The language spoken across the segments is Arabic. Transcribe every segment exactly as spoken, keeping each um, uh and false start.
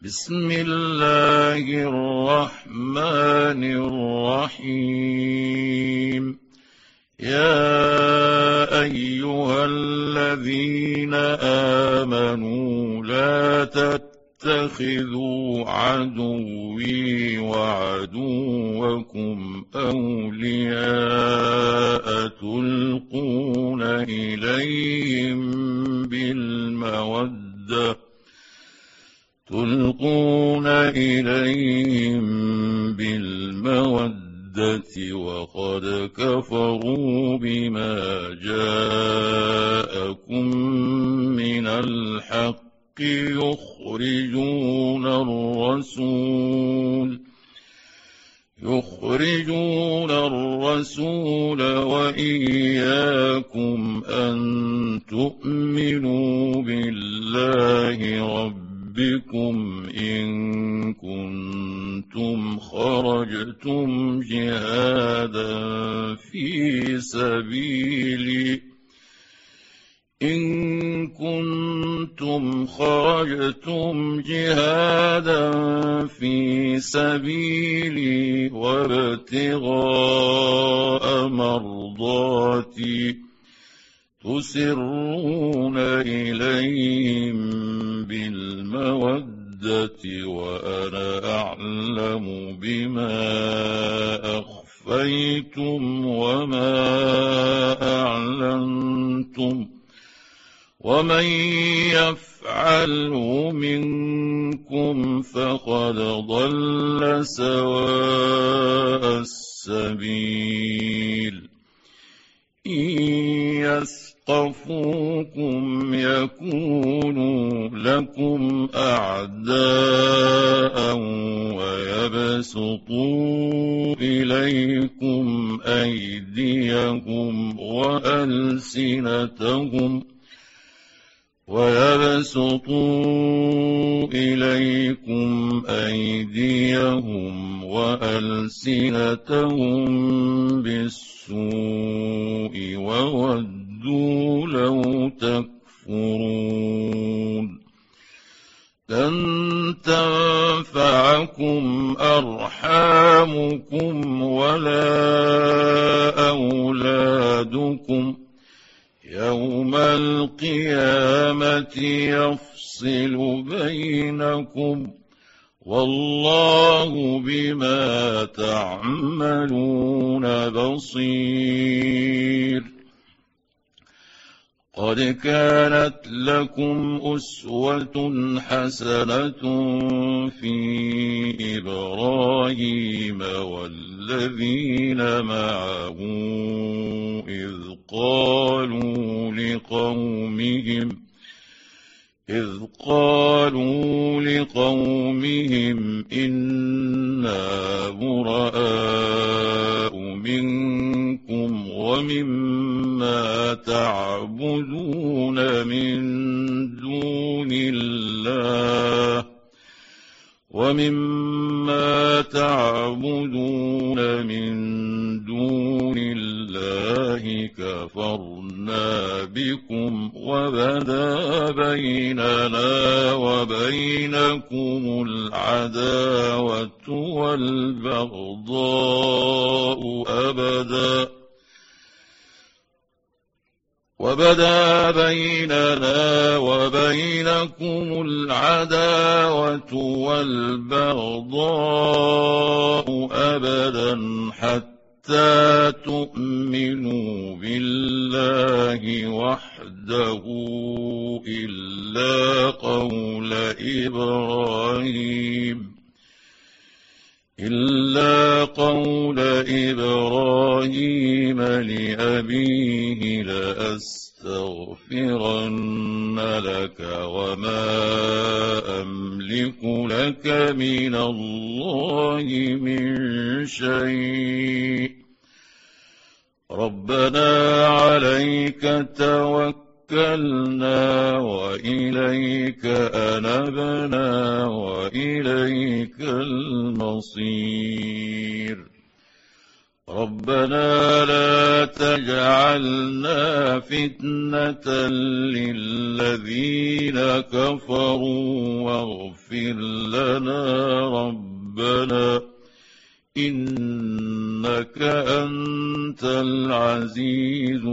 بسم الله الرحمن الرحيم. يا أيها الذين آمنوا لا تتخذوا عدوي وعدوكم أولياء تلقون إليهم بالمودة تلقون إليهم بالمودة وقد كفروا بما جاءكم من الحق يخرجون الرسول يخرجون الرسول وإياكم أن تؤمنوا بالله ربكم بكم إن كنتم خرجتم جهادا في سبيلي إن كنتم خرجتم جهادا في سبيلي وابتغاء مرضاتي تسرون إليهم بالمودة وأنا أعلم بما أخفيتم وما أعلنتم ومن يفعله منكم فقد ضل سواء السبيل. إن يثقفوكم يكونوا لكم أعداء ويبسطوا إليكم أيديهم وألسنتهم ويبسطوا إليكم أيديهم وألسنتهم بالسوء وودوا لو تكفرون. لن تنفعكم أرحامكم ولا أولادكم يوم القيامة يفصل بينكم والله بما تعملون بصير. قد كانت لكم أسوة حسنة في إبراهيم والذين معه إذ قالوا لقومهم إذ قالوا لقومهم إنا براء منكم ومما تعبدون من دون الله ومما تعبدون من دون الله كفرنا بكم وبدا بيننا وبينكم العداوة والبغضاء أبدا وبدا بيننا وبينكم العداوة والبغضاء أبدا حتى تؤمنوا بالله وحده إلا قول إبراهيم إلا قول إبراهيم لأبيه لأستغفرن لك وما أملك لك من الله من شيء ربنا عليك توكلنا وإليك أنبنا وإليك المصير. ربنا لا تجعلنا فتنة للذين كفروا واغفر لنا ربنا إنك أنت العزيز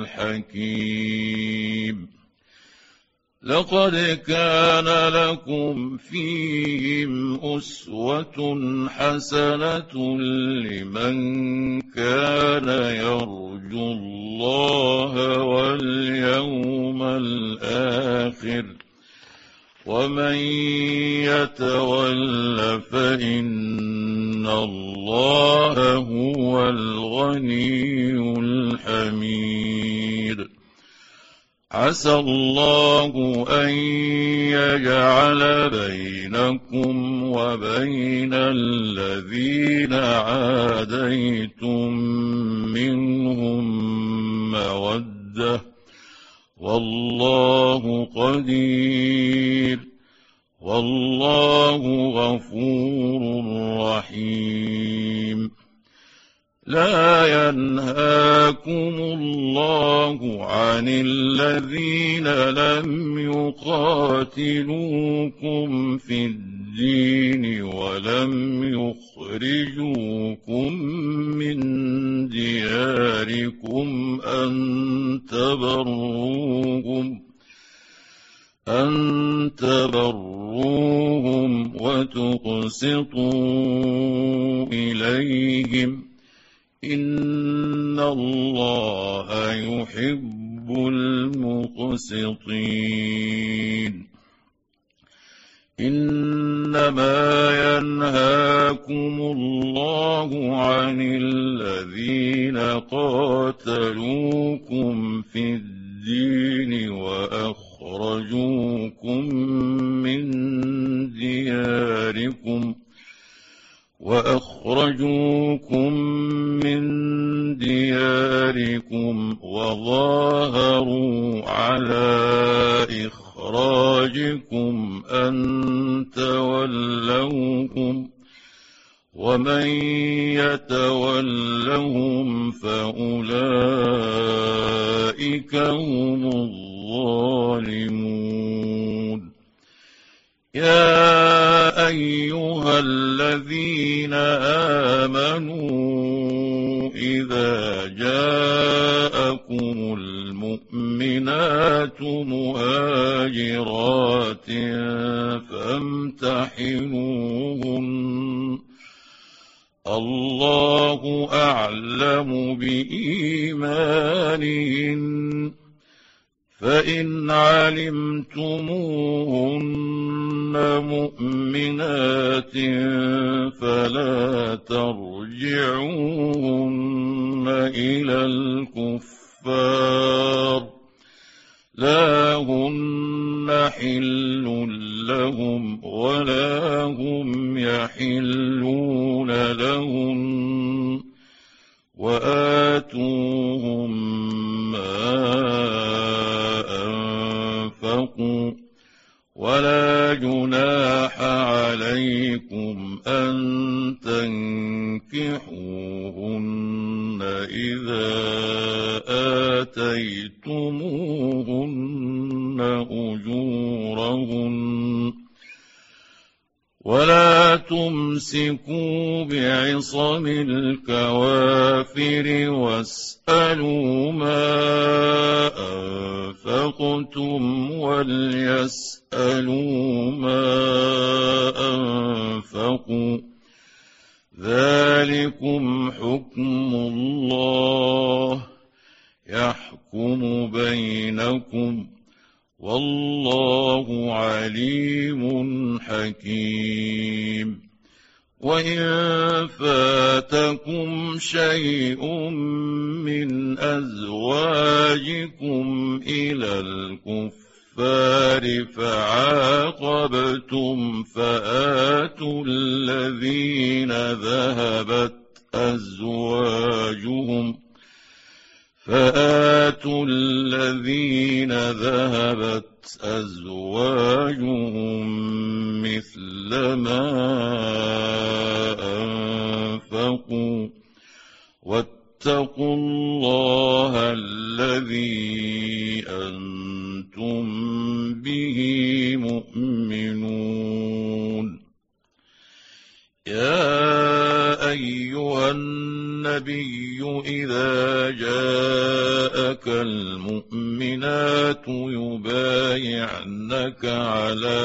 الحكيم. لقد كان لكم فيهم أسوة حسنة لمن كان يرجو الله واليوم الآخر ومن يتول فإن الله هو الغني الحميد. عسى الله أن يجعل بينكم وبين الذين عاديتم منهم مودة والله قدير والله غفور رحيم. لا ينهاكم الله عن الذين لم يقاتلوكم في الدين ولم يخرجوكم من دياركم أن تبروهم أن تبروهم وتقسطوا إليهم إن الله يحب المقسطين. إنما ينهاكم الله عن الذين قاتلوكم في الدين وأخرجوكم من دياركم وأخرجوكم من دياركم وظاهروا على إخراجكم أن تولوهم ومن يتولهم فأولئك هم الظالمون. يا أيها الذين آمنوا إذا جاءكم المؤمنات مهاجرات فامتحنوهن الله أعلم بإيمانهن فإن علمتموهن مؤمنات فلا ترجعوهن إلى الكفار لا هن حل لهم ولا هم يحلون لهن وآتوهم ما أنفقوا ولا جناح عليكم أن تنكحوهن إذا آتيتموهن أجورهن ولا تمسكوا بعصم الكوافر واسألوا ما أنفقتم وليسألوا ما أنفقوا ذلكم حكم الله يحكم بينكم والله عليم حكيم. وإن فاتكم شيء من أزواجكم إلى الكفار فعاقبتم فآتوا الذين ذهبت أزواجهم فآتوا الذين ذهبت أزواجهم مثل ما أنفقوا واتقوا الله الذي أنتم به مؤمنون. يا أيها النبي إذا جاءك المؤمنات يبايعنك على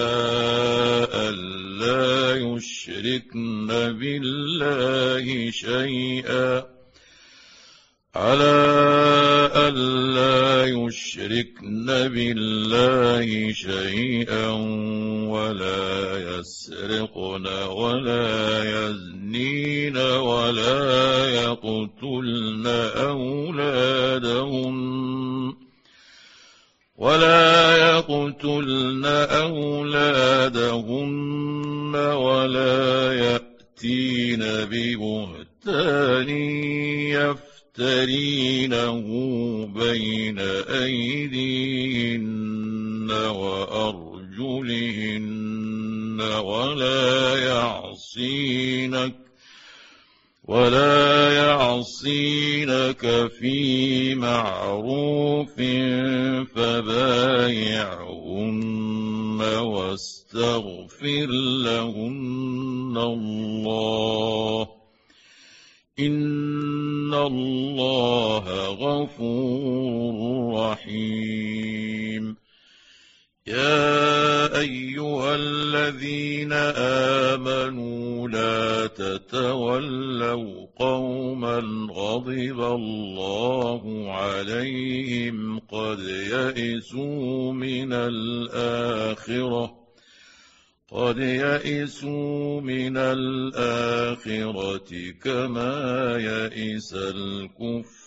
ألا يشركن بالله شيئا على ألا يشركن بالله شيئا ولا يسرقن ولا يزنين ولا يقتلن أولادهن ولا يقتلن أولادهن ولا يأتين ببهتان يفترينه بين أيديهن وأرجلهن ولا يعصينك ولا يعصينك في معروف فبايعهن واستغفر لهن الله إن الله غفور رحيم. يا أيها الذين آمنوا لا تتولوا قوما غضب الله عليهم قد يئسوا من الآخرة قد يئسوا من الآخرة كما يئس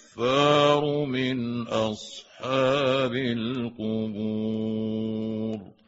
الكفار من أصحاب القبور.